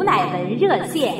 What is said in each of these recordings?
乃文热线。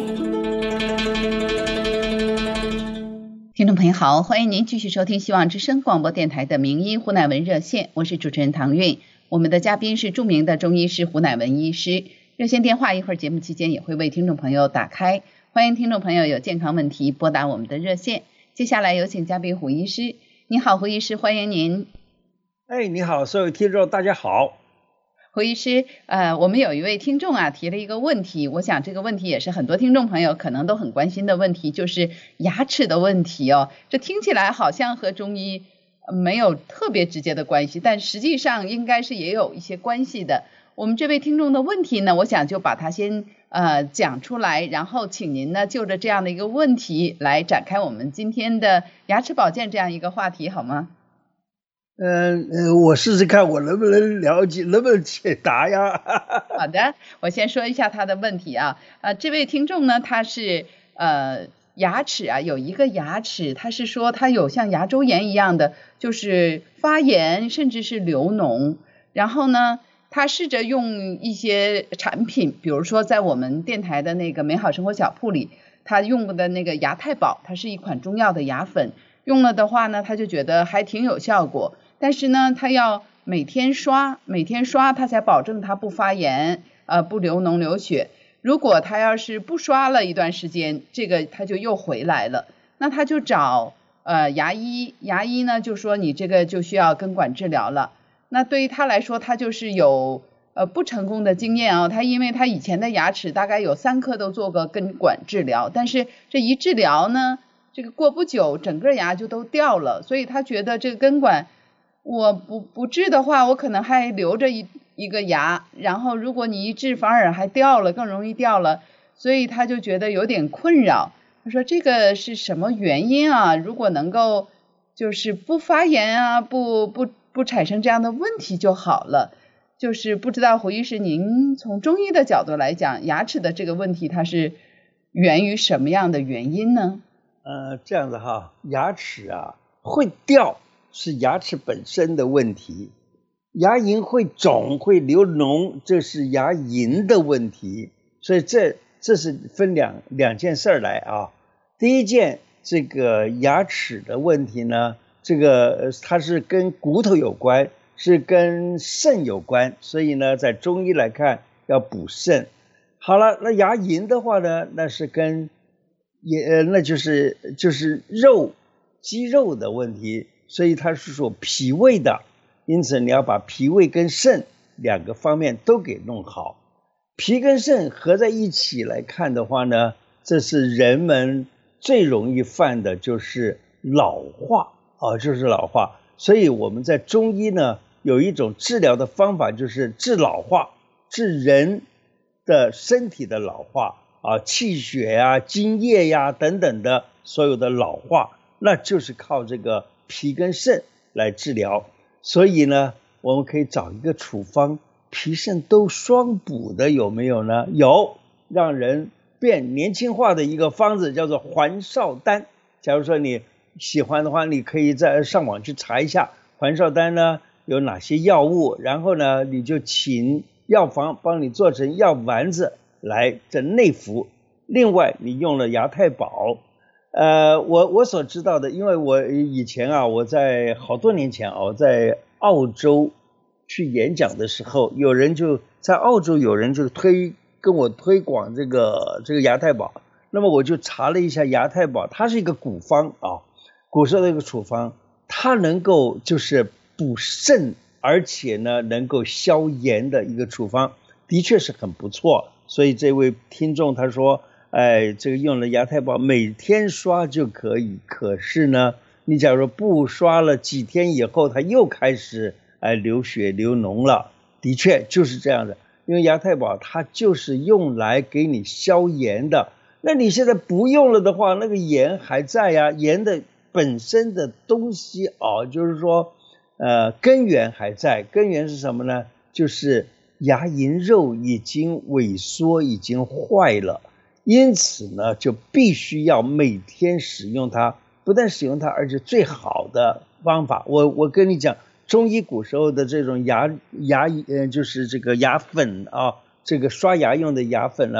听众朋友好，欢迎您继续收听希望之声广播电台的名医胡乃文热线，我是主持人唐韵。我们的嘉宾是著名的中医师胡乃文医师，热线电话一会儿节目期间也会为听众朋友打开，欢迎听众朋友有健康问题拨打我们的热线。接下来有请嘉宾胡医师。你好，胡医师，欢迎您。 你好，所有听众大家好。 胡医师，我们有一位听众提了一个问题，我想这个问题也是很多听众朋友可能都很关心的问题，就是牙齿的问题哦。这听起来好像和中医没有特别直接的关系，但实际上应该是也有一些关系的。我们这位听众的问题呢，我想就把它先讲出来，然后请您呢就着这样的一个问题来展开我们今天的牙齿保健这样一个话题，好吗？ 我试试看我能不能了解，能不能解答呀？ 好的，我先说一下他的问题啊。这位听众呢，他是牙齿有一个牙齿，他是说他有像牙周炎一样的，就是发炎甚至是流脓。然后呢，他试着用一些产品，比如说在我们电台的那个美好生活小铺里，他用的那个牙太保，它是一款中药的牙粉，用了的话呢，他就觉得还挺有效果。但是呢，他要每天刷，他才保证他不发炎，不流脓流血。如果他要是不刷了一段时间，这个他就又回来了。那他就找牙医，牙医呢就说你这个就需要根管治疗了。那对于他来说，他就是有不成功的经验啊。他因为他以前的牙齿大概有3颗都做过根管治疗，但是这一治疗呢，这个过不久整个牙就都掉了，所以他觉得这个根管我不治的话，我可能还留着一个牙，然后如果你一治反而还掉了，更容易掉了，所以他就觉得有点困扰。他说这个是什么原因啊？如果能够就是不发炎啊，不产生这样的问题就好了。就是不知道胡医师您从中医的角度来讲，牙齿的这个问题它是源于什么样的原因呢？ 这样子哈，牙齿会掉是牙齿本身的问题，牙龈会肿会流脓，这是牙龈的问题。所以这是分两件事来啊。第一件，这个牙齿的问题呢，这个它是跟骨头有关，是跟肾有关，所以呢在中医来看要补肾。好了，那牙龈的话呢，那是跟那就是肌肉的问题，所以它是说脾胃的，因此你要把脾胃跟肾2个方面都给弄好。脾跟肾合在一起来看的话呢，这是人们最容易犯的就是老化就是老化。所以我们在中医呢有一种治疗的方法，就是治老化，治人的身体的老化气血津液等等的所有的老化，那就是靠这个脾跟肾来治疗。所以呢，我们可以找一个处方，脾肾都双补的，有没有呢？有，让人变年轻化的一个方子，叫做还少丹。假如说你喜欢的话，你可以上网去查一下还少丹呢有哪些药物，然后呢你就请药房帮你做成药丸子来这内服。另外你用了牙太保，我所知道的，因为我以前我在好多年前我在澳洲去演讲的时候，有人就在澳洲跟我推广这个牙太保。那么我就查了一下牙太保，它是一个古方古时候的一个处方，它能够就是补肾，而且呢能够消炎的一个处方，的确是很不错。所以这位听众他说这个用了牙太保每天刷就可以，可是呢你假如不刷了几天以后，它又开始流血流脓了。的确就是这样的，因为牙太保它就是用来给你消炎的。那你现在不用了的话，那个炎还在炎的本身的东西就是说根源还在。根源是什么呢？就是牙龈肉已经萎缩，已经坏了，因此呢就必须要每天使用它。不但使用它，而且最好的方法，我跟你讲，中医古时候的这种就是这个牙粉这个刷牙用的牙粉呢，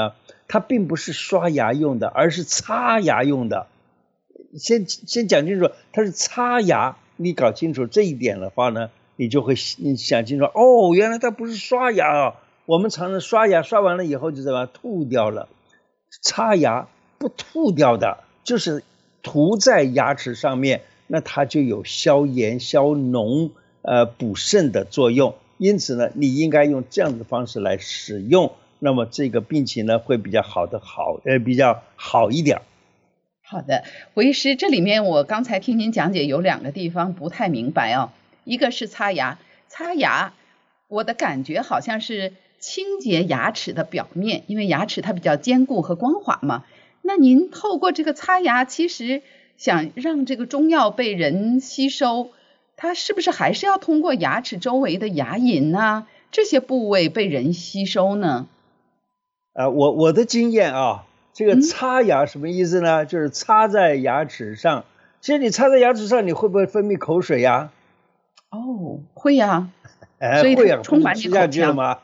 它并不是刷牙用的，而是擦牙用的。先讲清楚，它是擦牙，你搞清楚这一点的话呢，你就会想清楚，哦，原来它不是刷牙啊。我们常常刷牙，刷完了以后就怎么吐掉了，擦牙不吐掉的，就是涂在牙齿上面，那它就有消炎、消脓、补肾的作用。因此呢，你应该用这样的方式来使用，那么这个病情呢会比较比较好一点。 好的，胡医师，这里面我刚才听您讲解有2个地方不太明白哦，一个是擦牙，我的感觉好像是清洁牙齿的表面，因为牙齿它比较坚固和光滑嘛。那您透过这个擦牙，其实想让这个中药被人吸收，它是不是还是要通过牙齿周围的牙龈啊这些部位被人吸收呢？ 我的经验啊，这个擦牙什么意思呢？就是擦在牙齿上。其实你擦在牙齿上，你会不会分泌口水呀？ 哦，会呀。 所以它充满你口腔吗？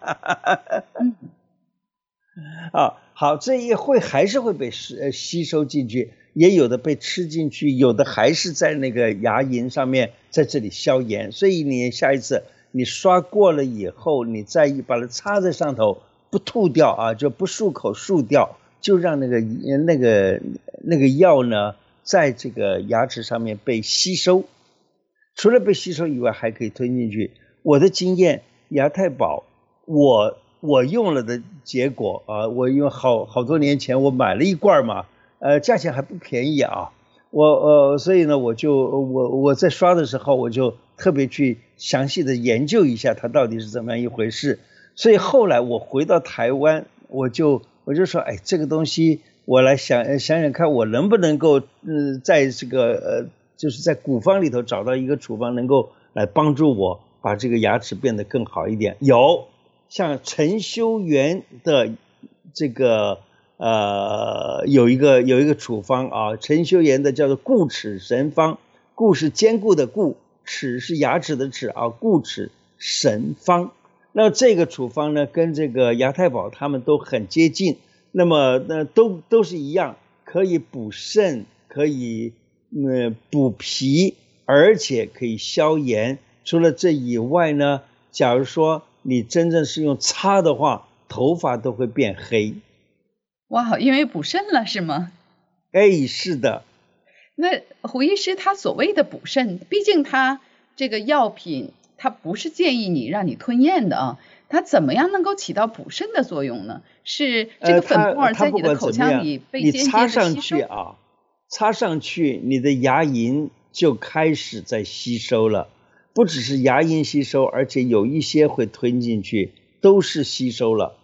好，这一会还是会被吸收进去，也有的被吃进去，有的还是在那个牙龈上面，在这里消炎。所以你下一次你刷过了以后，你再把它擦在上头，不吐掉啊，就不漱口漱掉，就让那个药呢，在这个牙齿上面被吸收。除了被吸收以外，还可以吞进去。我的经验，牙太保，我用了的结果啊，我因为好多年前我买了一罐嘛，价钱还不便宜啊，所以呢，我在刷的时候，我就特别去详细的研究一下它到底是怎么样一回事。所以后来我回到台湾，我就说，哎，这个东西我来想看，我能不能够在这个就是在古方里头找到一个处方，能够来帮助我把这个牙齿变得更好一点。有像陈修元的这个有一个处方啊，陈修元的叫做固齿神方，固是坚固的固，齿是牙齿的齿啊，固齿神方。那这个处方呢，跟这个牙太保他们都很接近，那么都是一样，可以补肾，可以补脾，而且可以消炎。除了这以外呢，假如说你真正是用擦的话，头发都会变黑。 哇，因为补肾了是吗？ 哎，是的。 那胡医师他所谓的补肾，毕竟他这个药品它不是建议你让你吞咽的啊，它怎么样能够起到补肾的作用呢？是这个粉末在你的口腔里被间接的吸收？ 你擦上去啊，擦上去你的牙龈就开始在吸收了，不只是牙龈吸收，而且有一些会吞进去，都是吸收了。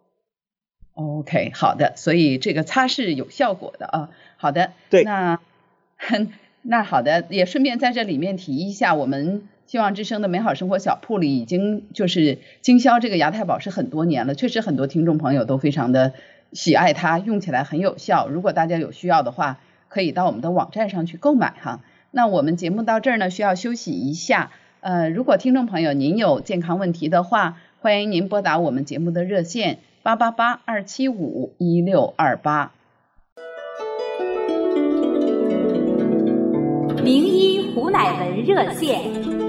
OK， 好的，所以这个擦是有效果的啊。好的， 对， 那好的，也顺便在这里面提一下，我们希望之声的美好生活小铺里已经就是经销这个牙太保是很多年了，确实很多听众朋友都非常的喜爱它，用起来很有效。如果大家有需要的话，可以到我们的网站上去购买哈。那我们节目到这儿呢，需要休息一下。如果听众朋友您有健康问题的话，欢迎您拨打我们节目的热线888-275-1628。 名医胡乃文热线。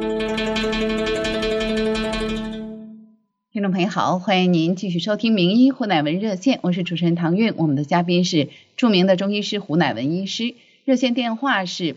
听众朋友好，欢迎您继续收听名医胡乃文热线，我是主持人唐韵，我们的嘉宾是著名的中医师胡乃文医师，热线电话是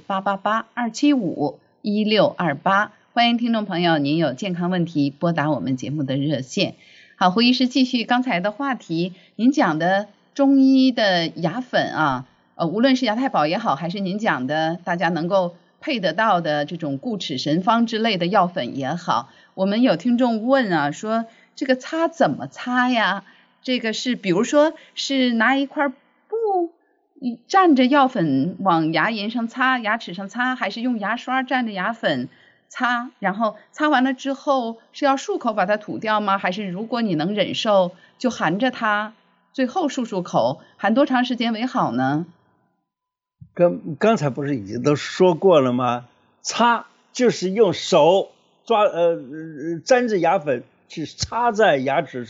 888-275-1628，欢迎听众朋友您有健康问题拨打我们节目的热线。好，胡医师继续刚才的话题，您讲的中医的牙粉啊，无论是牙太保也好，还是您讲的大家能够配得到的这种固齿神方之类的药粉也好，我们有听众问啊，说这个擦怎么擦呀？这个是比如说是拿一块布蘸着药粉往牙龈上擦，牙齿上擦，还是用牙刷蘸着牙粉擦，然后擦完了之后是要漱口把它吐掉吗？还是如果你能忍受就含着它最后漱口，含多长时间为好呢？ 刚才不是已经都说过了吗？擦就是用手抓沾着牙粉去擦在牙齿上，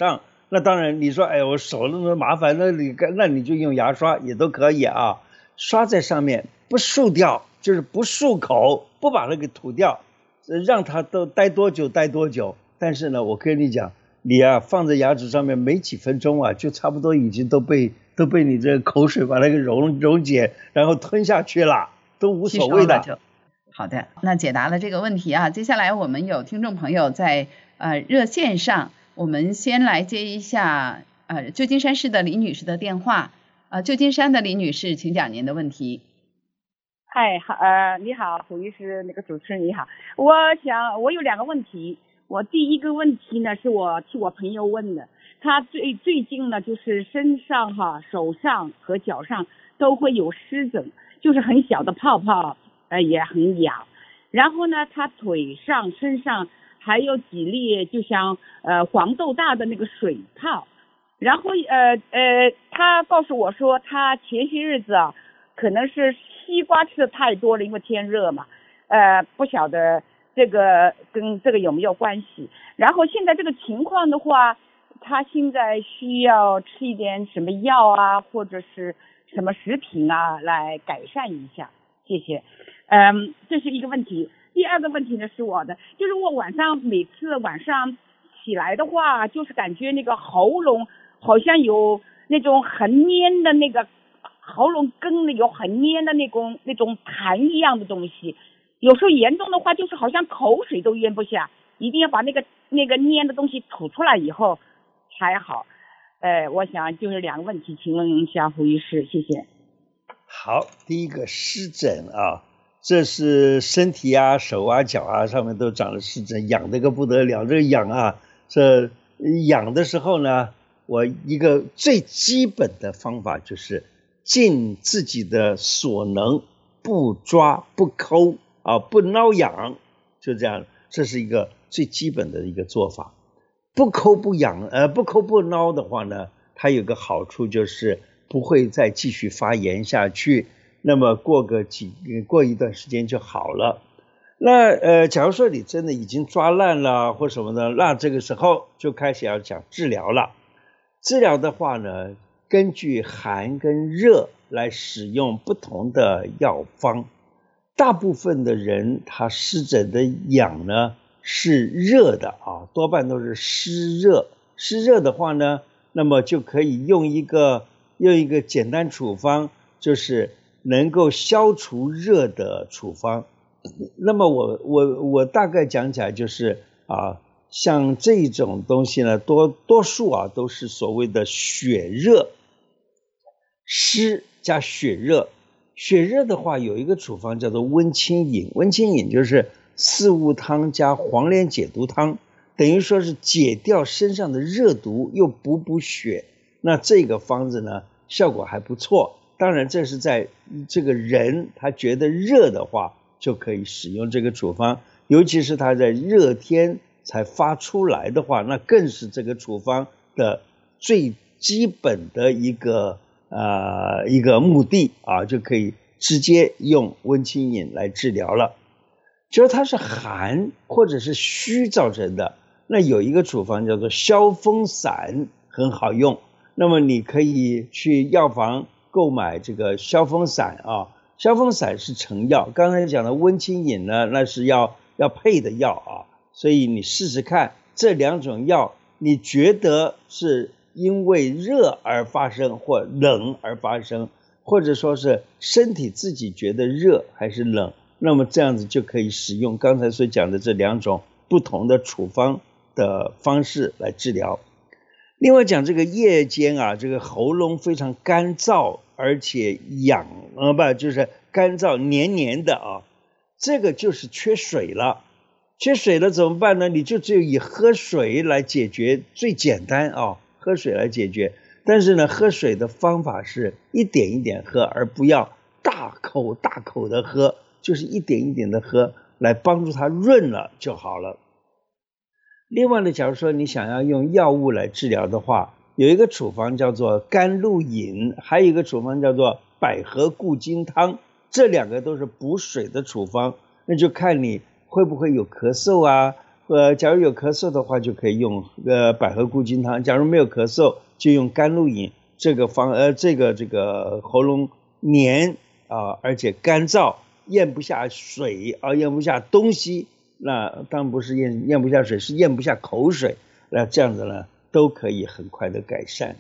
那当然你说哎我手那么麻烦，那你就用牙刷也都可以啊，刷在上面不漱掉，就是不漱口，不把它给吐掉，让它都待多久待多久。但是呢我跟你讲，你啊放在牙齿上面没几分钟啊，就差不多已经都被你这个口水把那个溶解，然后吞下去了，都无所谓的。 好的，那解答了这个问题啊。接下来我们有听众朋友在热线上，我们先来接一下旧金山市的李女士的电话。旧金山的李女士，请讲您的问题。 嗨，你好，胡医师，那个主持人你好，我有2个问题。我第一个问题呢是我替我朋友问的，他最近呢就是身上手上和脚上都会有湿疹，就是很小的泡泡，也很痒。然后呢他腿上身上还有几粒就像黄豆大的那个水泡。然后他告诉我说他前些日子啊可能是西瓜吃的太多了，因为天热嘛，不晓得这个跟这个有没有关系。然后现在这个情况的话，他现在需要吃一点什么药啊，或者是什么食品啊来改善一下，谢谢。这是一个问题。第二个问题呢是我的，就是我每次晚上起来的话，就是感觉那个喉咙好像有那种很黏的那个喉咙根有很黏的那种痰一样的东西，有时候严重的话就是好像口水都咽不下，一定要把那个黏的东西吐出来以后才好。我想就是2个问题，请问一下胡医师，谢谢。 好，第一个湿疹啊，这是身体啊手啊脚啊上面都长了湿疹，痒得个不得了。这个痒啊，这痒的时候呢，我一个最基本的方法就是尽自己的所能，不抓不抠啊，不挠痒，就这样，这是一个最基本的一个做法。不抠不痒，不抠不挠的话呢，它有个好处就是不会再继续发炎下去，那么过一段时间就好了。那假如说你真的已经抓烂了或什么的，那这个时候就开始要讲治疗了。治疗的话呢，根据寒跟热来使用不同的药方。大部分的人他湿疹的痒呢是热的啊，多半都是湿热。湿热的话呢，那么就可以用一个简单处方，就是能够消除热的处方。那么我大概讲起来就是像这种东西呢，多数都是所谓的血热，湿加血热。血热的话有一个处方叫做温清饮，温清饮就是四物汤加黄连解毒汤，等于说是解掉身上的热毒又补血。那这个方子呢效果还不错，当然这是在这个人他觉得热的话就可以使用这个处方，尤其是他在热天才发出来的话，那更是这个处方的最基本的一个目的就可以直接用温清饮来治疗了。只要它是寒或者是虚造成的，那有一个处方叫做消风散，很好用。那么你可以去药房购买这个消风散消风散是成药，刚才讲的温清饮呢，那是要配的药所以你试试看这2种药，你觉得是因为热而发生或冷而发生，或者说是身体自己觉得热还是冷，那么这样子就可以使用刚才所讲的这2种不同的处方的方式来治疗。另外讲这个夜间这个喉咙非常干燥而且痒就是干燥黏黏的这个就是缺水了。缺水了怎么办呢？你就只有以喝水来解决，最简单喝水来解决。但是呢，喝水的方法是一点一点喝，而不要大口大口的喝，就是一点一点的喝，来帮助它润了就好了。另外呢，假如说你想要用药物来治疗的话，有一个处方叫做甘露饮，还有一个处方叫做百合固金汤，这2个都是补水的处方。那就看你会不会有咳嗽假如有咳嗽的话，就可以用百合固金汤；假如没有咳嗽，就用甘露饮。这个喉咙黏而且干燥，咽不下水咽不下东西，那当然不是咽不下水，是咽不下口水。那这样子呢，都可以很快的改善。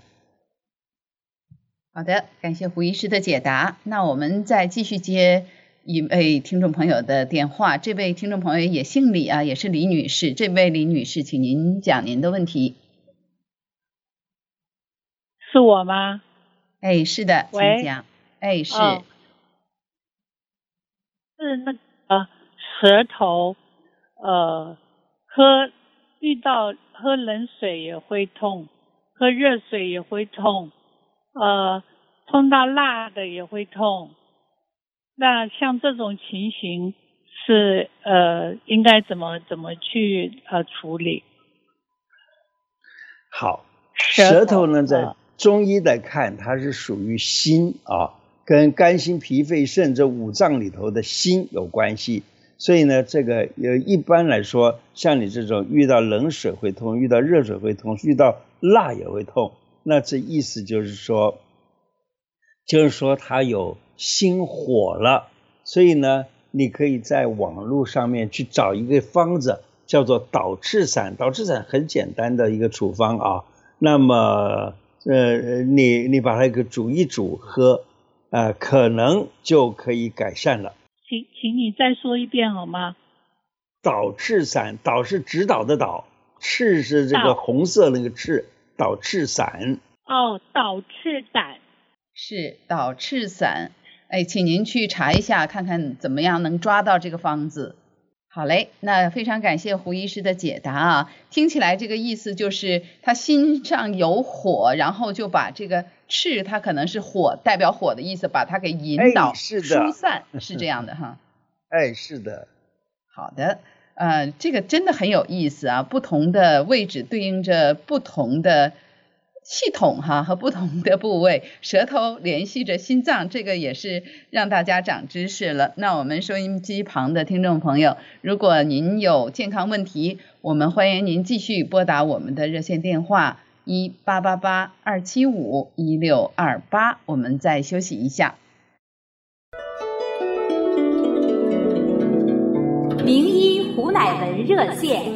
好的，感谢胡医师的解答。那我们再继续接一位听众朋友的电话，这位听众朋友也姓李也是李女士。这位李女士，请您讲您的问题。 是我吗？ 是的，请讲。是。 是那个舌头，喝冷水也会痛，喝热水也会痛，碰到辣的也会痛。那像这种情形是应该怎么去处理？ 好，舌头呢在中医来看，它是属于心跟肝心脾肺肾这五脏里头的心有关系。所以呢，这个一般来说，像你这种遇到冷水会痛，遇到热水会痛，遇到辣也会痛，那这意思就是说它有心火了。所以呢，你可以在网络上面去找一个方子，叫做导赤散。导赤散很简单的一个处方那么你把它给煮一煮喝，可能就可以改善了。 请你再说一遍好吗？ 导赤散，导是指导的导，赤是这个红色那个赤，导赤散。 导赤散是导赤散。请您去查一下，看看怎么样能抓到这个方子。好嘞，那非常感谢胡医师的解答听起来这个意思就是他心上有火，然后就把这个赤，它可能是火，代表火的意思，把它给引导疏散，是这样的哈。 是的。 好的，这个真的很有意思不同的位置对应着不同的系统和不同的部位，舌头联系着心脏，这个也是让大家长知识了。那我们收音机旁的听众朋友，如果您有健康问题，我们欢迎您继续拨打我们的热线电话1888-275-1628，我们再休息一下。 名医胡乃文热线。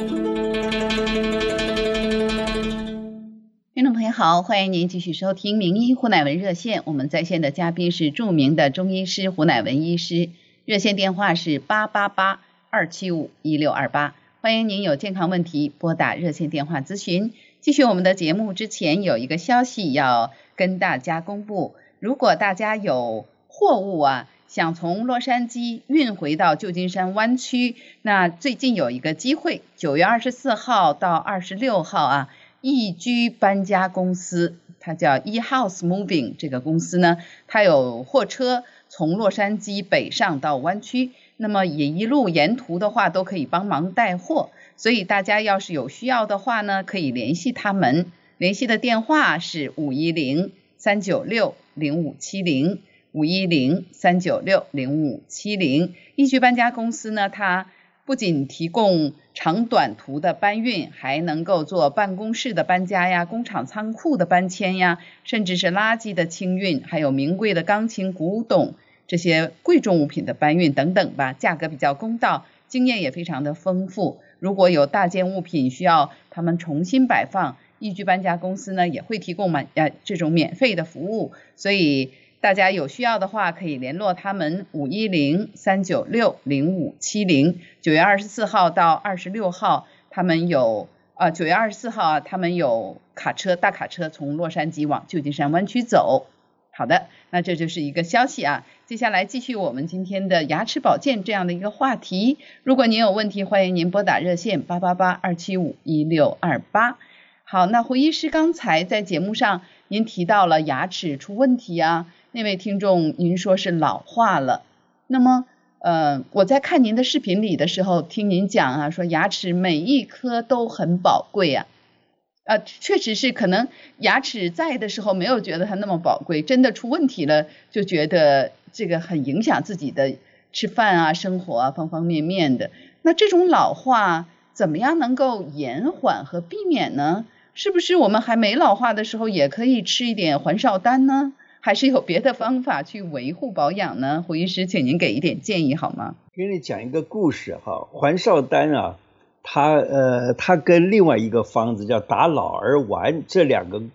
听众朋友好，欢迎您继续收听名医胡乃文热线，我们在线的嘉宾是著名的中医师胡乃文医师，热线电话是888-275-1628，欢迎您有健康问题拨打热线电话咨询。继续我们的节目之前有一个消息要跟大家公布，如果大家有货物想从洛杉矶运回到旧金山湾区，那最近有一个机会，9月24号到26号易居搬家公司，它叫 eHouse Moving， 这个公司呢，它有货车从洛杉矶北上到湾区，那么也一路沿途的话都可以帮忙带货，所以大家要是有需要的话呢，可以联系他们，联系的电话是510-396-0570 510-396-0570。易居搬家公司呢，它不仅提供长短途的搬运，还能够做办公室的搬家工厂仓库的搬迁甚至是垃圾的清运，还有名贵的钢琴、古董这些贵重物品的搬运等等吧，价格比较公道，经验也非常的丰富。如果有大件物品需要他们重新摆放，易居搬家公司呢也会提供这种免费的服务，所以大家有需要的话可以联络他们510-396-0570。9月24号到26号他们有9月24号他们有大卡车从洛杉矶往旧金山湾区走。好的，那这就是一个消息接下来继续我们今天的牙齿保健这样的一个话题。如果您有问题，欢迎您拨打热线888-275-1628。好，那胡医师刚才在节目上您提到了牙齿出问题那位听众您说是老化了，那么我在看您的视频里的时候听您讲说牙齿每一颗都很宝贵确实是，可能牙齿在的时候没有觉得它那么宝贵，真的出问题了就觉得这个很影响自己的吃饭生活方方面面的。那这种老化怎么样能够延缓和避免呢？是不是我们还没老化的时候也可以吃一点环少丹呢？还是有别的方法去维护保养呢？胡医师，请您给一点建议好吗？ 给你讲一个故事哈，环少丹啊，它跟另外一个方子叫打老儿丸，这两个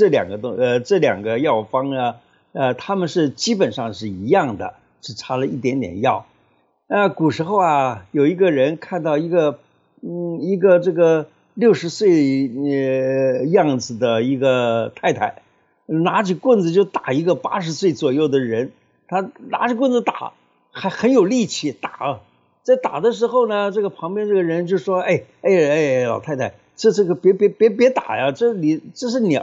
药方啊，它们是基本上是一样的，只差了一点点药。古时候啊，有一个人看到一个这个60岁样子的一个太太，拿起棍子就打一个80岁左右的人，他拿着棍子打，还很有力气打啊。在打的时候呢，这个旁边这个人就说：“哎，老太太，这个别打呀，这是你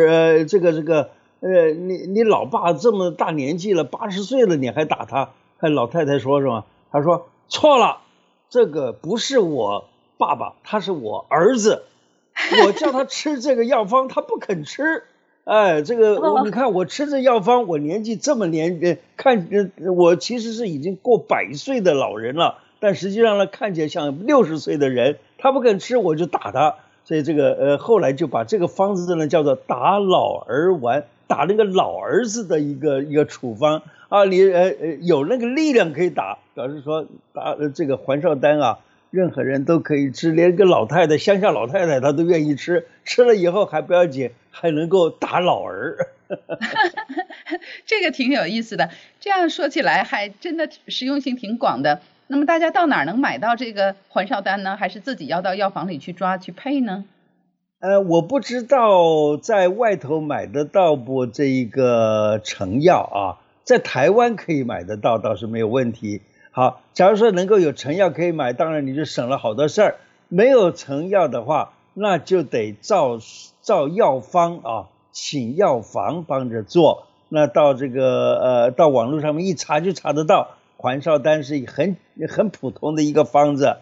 你老爸这么大年纪了，80岁了，你还打他？”看老太太说什么？她说：“错了，这个不是我爸爸，他是我儿子，我叫他吃这个药方，他不肯吃。你看我吃这药方，我年纪这么我其实是已经过100岁的老人了，但实际上呢，看起来像60岁的人，他不肯吃，我就打他。所以这个后来就把这个方子呢叫做打老儿丸，打那个老儿子的一个处方啊，你有那个力量可以打，表示说打这个环少丹啊。”任何人都可以吃，连个老太太，乡下老太太她都愿意吃，吃了以后还不要紧，还能够打老儿。 这个挺有意思的，这样说起来还真的实用性挺广的。那么大家到哪儿能买到这个环少丹呢？还是自己要到药房里去抓去配呢？ 我不知道在外头买得到不这一个成药啊，在台湾可以买得到，倒是没有问题。好，假如说能够有成药可以买，当然你就省了好多事儿。没有成药的话，那就得照药方啊，请药房帮着做。那到到网络上面一查就查得到，环少丹是很普通的一个方子。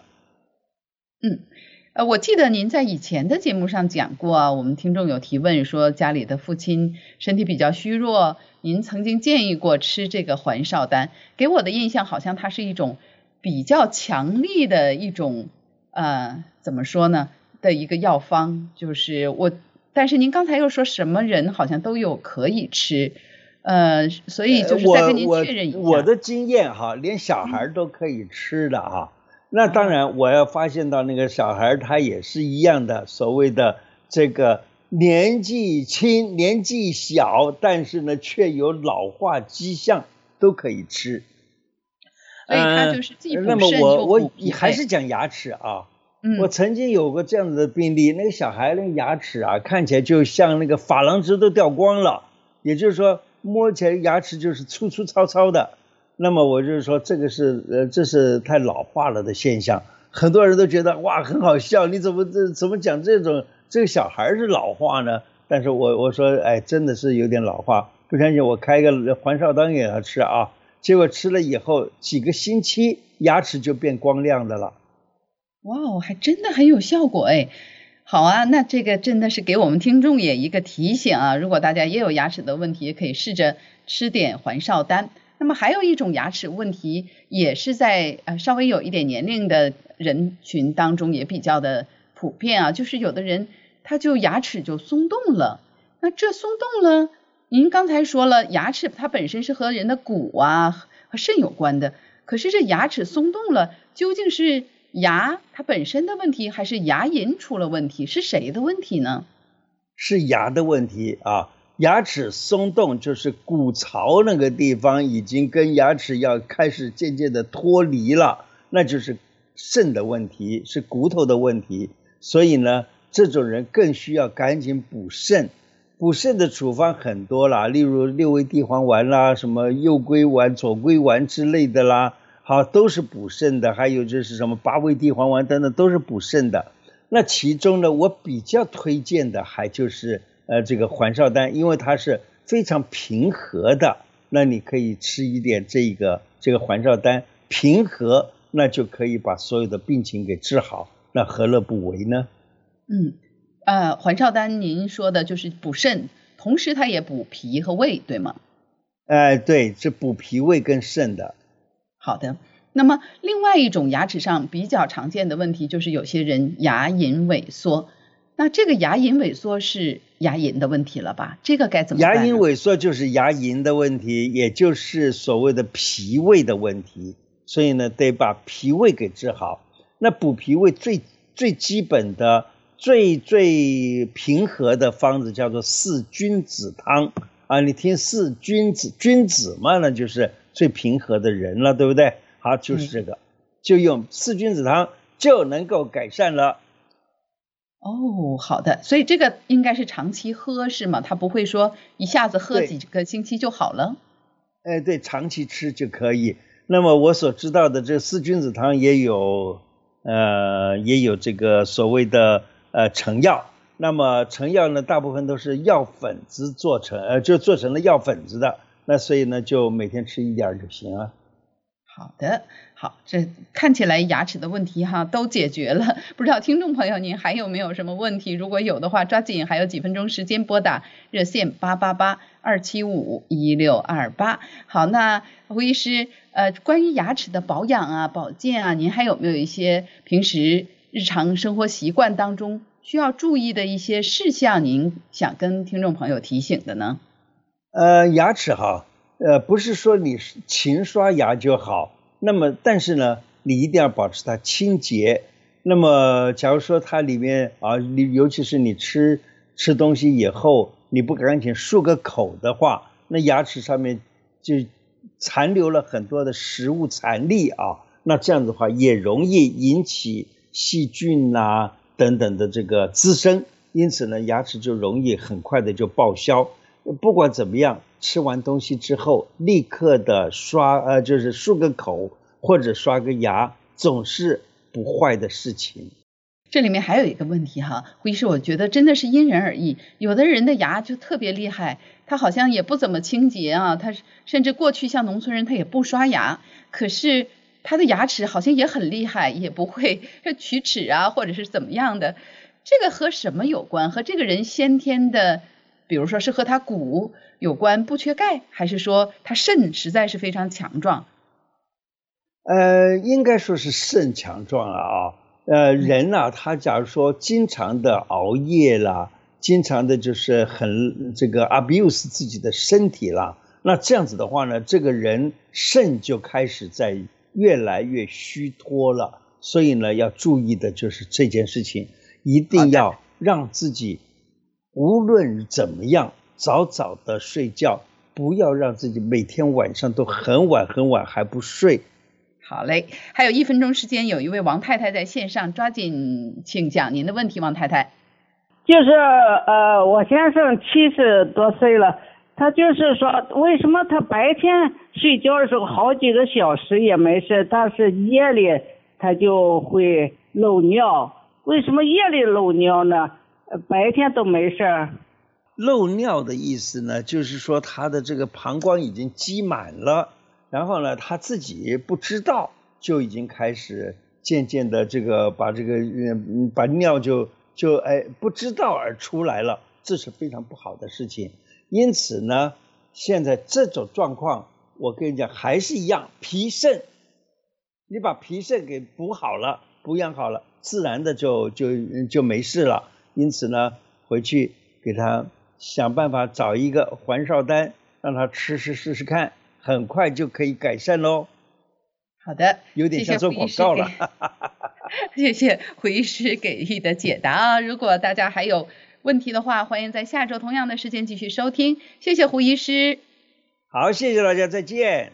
我记得您在以前的节目上讲过啊，我们听众有提问说家里的父亲身体比较虚弱，您曾经建议过吃这个环少丹，给我的印象好像它是一种比较强力的一种怎么说呢的一个药方，但是您刚才又说什么人好像都有可以吃，所以就是再跟您确认一下。 我的经验哈，连小孩都可以吃的啊。那当然我要发现到那个小孩他也是一样的，所谓的这个年纪轻年纪小，但是呢却有老化迹象，都可以吃。 所以它就是既补肾又补脾。 那么我还是讲牙齿啊。我曾经有过这样子的病例，那个小孩那个牙齿啊看起来就像那个珐琅质都掉光了，也就是说摸起来牙齿就是粗粗糙糙的。那么我就是说这是太老化了的现象，很多人都觉得哇很好笑，你怎么讲这个小孩是老化呢？但是我说真的是有点老化，不相信我开一个环少丹给他吃啊，结果吃了以后几个星期牙齿就变光亮的了。 哇，还真的很有效果哎。好啊，那这个真的是给我们听众也一个提醒啊，如果大家也有牙齿的问题，也可以试着吃点环少丹。那么还有一种牙齿问题，也是在稍微有一点年龄的人群当中也比较的普遍啊，就是有的人他就牙齿就松动了。那这松动了，您刚才说了，牙齿它本身是和人的骨啊和肾有关的，可是这牙齿松动了，究竟是牙它本身的问题，还是牙龈出了问题？是谁的问题呢？ 是牙的问题啊。牙齿松动就是骨槽那个地方已经跟牙齿要开始渐渐的脱离了，那就是肾的问题，是骨头的问题。所以呢，这种人更需要赶紧补肾。补肾的处方很多啦，例如6味地黄丸啦，什么右归丸、左归丸之类的啦，好，都是补肾的。还有就是什么8味地黄丸等等，都是补肾的。那其中呢，我比较推荐的还就是这个环少丹，因为它是非常平和的，那你可以吃一点这个环少丹，平和，那就可以把所有的病情给治好，那何乐不为呢？ 环少丹您说的就是补肾，同时它也补脾和胃，对吗？ 对，是补脾胃跟肾的。 好的， 那么另外一种牙齿上比较常见的问题就是有些人牙龈萎缩，那这个牙龈萎缩是牙龈的问题了吧？这个该怎么办呢？ 牙龈萎缩就是牙龈的问题，也就是所谓的脾胃的问题，所以呢得把脾胃给治好。那补脾胃最基本的最平和的方子叫做四君子汤啊，你听四君子，君子嘛，那就是最平和的人了，对不对？好，就是这个，就用四君子汤就能够改善了。 哦，好的，所以这个应该是长期喝是吗？它不会说一下子喝几个星期就好了？ 对，长期吃就可以。那么我所知道的这四君子汤也有这个所谓的成药。那么成药呢，大部分都是药粉子做成，就做成了药粉子的。那所以呢，就每天吃一点就行啊。 好的，好，这看起来牙齿的问题哈都解决了，不知道听众朋友您还有没有什么问题？如果有的话，抓紧还有几分钟时间拨打热线888-275-1628。好，那胡医师，关于牙齿的保养啊、保健啊，您还有没有一些平时日常生活习惯当中需要注意的一些事项，您想跟听众朋友提醒的呢？ 牙齿哈。不是说你勤刷牙就好，那么但是呢，你一定要保持它清洁。那么假如说它里面啊，尤其是你吃东西以后，你不赶紧漱个口的话，那牙齿上面就残留了很多的食物残粒啊，那这样子的话也容易引起细菌啊等等的这个滋生，因此呢，牙齿就容易很快的就报销。不管怎么样，吃完东西之后立刻的就是漱个口或者刷个牙，总是不坏的事情。 这里面还有一个问题哈，胡医师，我觉得真的是因人而异，有的人的牙就特别厉害，他好像也不怎么清洁啊，他甚至过去像农村人他也不刷牙，可是他的牙齿好像也很厉害，也不会龋齿啊或者是怎么样的，这个和什么有关？和这个人先天的比如说是和他骨有关，不缺钙，还是说他肾实在是非常强壮？ 应该说是肾强壮了啊。人啊，他假如说经常的熬夜啦，经常的就是很这个 abuse 自己的身体啦，那这样子的话呢，这个人肾就开始在越来越虚脱了。所以呢，要注意的就是这件事情，一定要让自己无论怎么样早早的睡觉，不要让自己每天晚上都很晚还不睡。 好嘞，还有1分钟时间，有一位王太太在线上，抓紧请讲您的问题，王太太。 就是我先生70多岁了，他就是说为什么他白天睡觉的时候好几个小时也没事，但是夜里他就会漏尿，为什么夜里漏尿呢？白天都没事。 漏尿的意思呢，就是说他的这个膀胱已经积满了，然后呢他自己不知道，就已经开始渐渐的这个把尿就不知道而出来了，这是非常不好的事情。因此呢，现在这种状况，我跟你讲还是一样，脾肾，你把脾肾给补好了，补养好了，自然的就没事了。因此呢，回去给他想办法找一个还少丹，让他试试看，很快就可以改善咯。 好的， 有点像做广告了。 谢谢胡医师给予的解答啊！如果大家还有问题的话，欢迎在下周同样的时间继续收听。谢谢胡医师。 好，谢谢大家，再见。